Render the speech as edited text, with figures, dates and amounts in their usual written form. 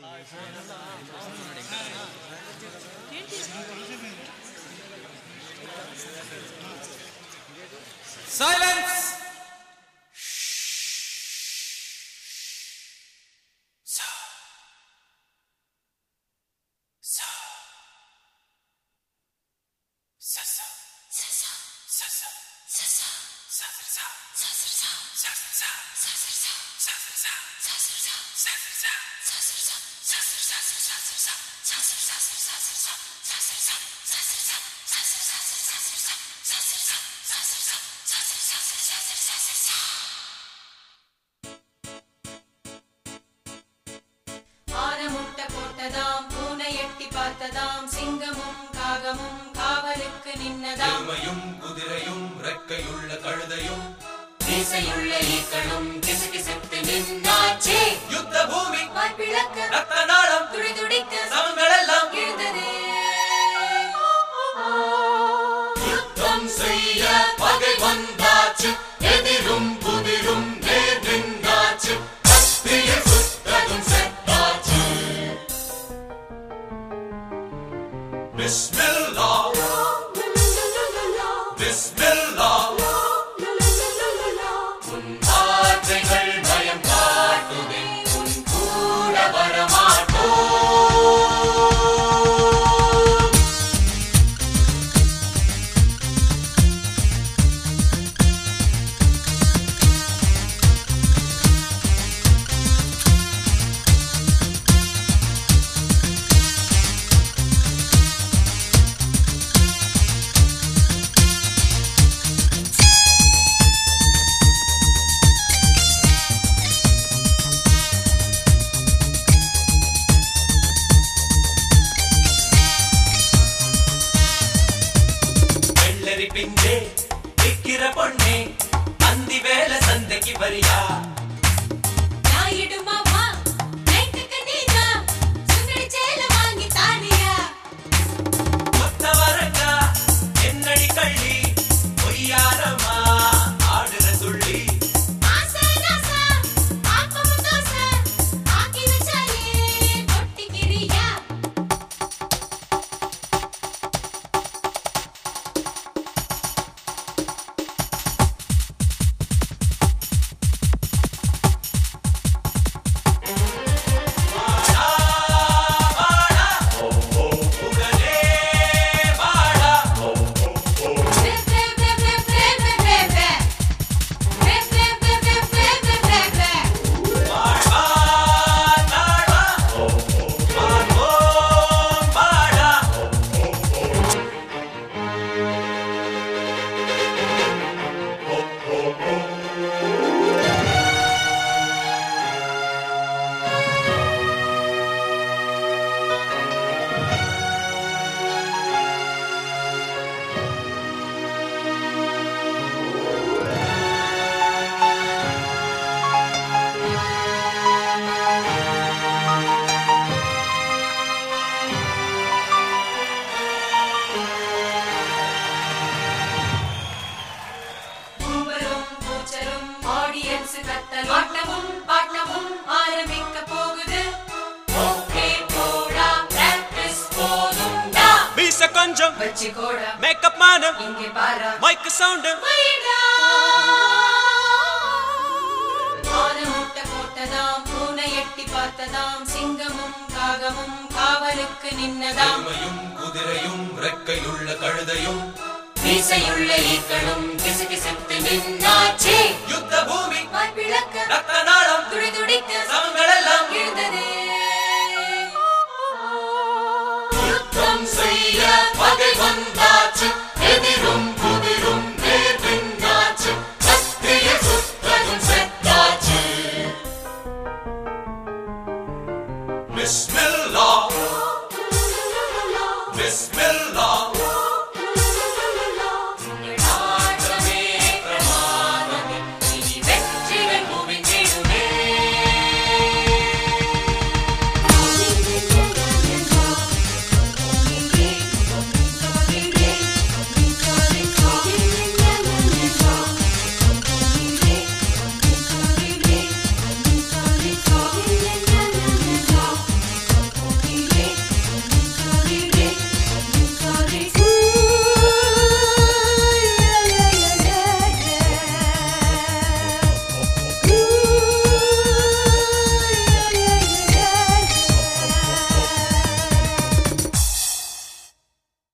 Silence! பூனை எட்டி பார்த்ததாம் சிங்கமும் காகமும் காவலுக்கு நின்னதாம் எருமையும் குதிரையும் ரெக்கையுள்ள கழுதையும் மீசையுள்ள ஈக்களும் கிசுகிசுத்து நின்னாச்சே யுத்த பூமி வாய்ப்பிழக்க ரத்த நாளம் துடி துடிக்க சமங்கள் எல்லாம் எழுந்ததே யுத்தம் செய்ய பகை வந்தாச்சு எதிரும் புதிரும் நேர் நின்றாச்சு கத்திய சுத்ததும் செத்தாச்சு பிஸ்மில்லாஹ் பிஸ்மில்லாஹ் உன் வார்த்தைகள் பயம் காட்டுதே உன் கூட வரமாட்டோம் பிஞ்சே விக்கிற பொண்ணே அந்தி வேலை சந்தைக்கு வரியா நாயிடுமாமா நைட்டுக்கு நீதா சுந்தரி சேல வாங்கி தானியா கொத்த வரக்கா என்னடி கள்ளி பொய்யாரமா ஆடுற துள்ளி ஆசா நாசா ஆப்பம் தோசை ஆக்கி வச்சாலே கொட்டிக்கிறியா ஆட்டமும் பாட்டமும் ஆரம்பிக்க போகுது ஓகே போடா பிராக்டிஸ் போதும்டா மீச கொஞ்சம் வச்சுக்கோடா மேக்கப் மானம் இங்கே பாரா மைக் சவுண்ட் வைடா ஆன முட்டை போட்டதாம் பூனை எட்டி பார்த்ததாம் சிங்கமும் காகமும் காவலுக்கு நின்னதாம் எருமையும் குதிரையும் ரெக்கையுள்ள கழுதையும் மீசையுள்ள ஈக்களும் கிசுகிசுத்து நின்னாச்சே யுத்த பூமி வாய்ப்பிழக்க ரத்த நாளம் துடி துடிக்க சமங்கள் எல்லாம் எழுந்ததே யுத்தம் செய்ய பகை வந்தாச்சு எதிரும் புதிரும் நேர் நின்றாச்சு கத்திய சுத்ததும் செத்தாச்சு பிஸ்மில்லாஹ் பிஸ்மில்லாஹ்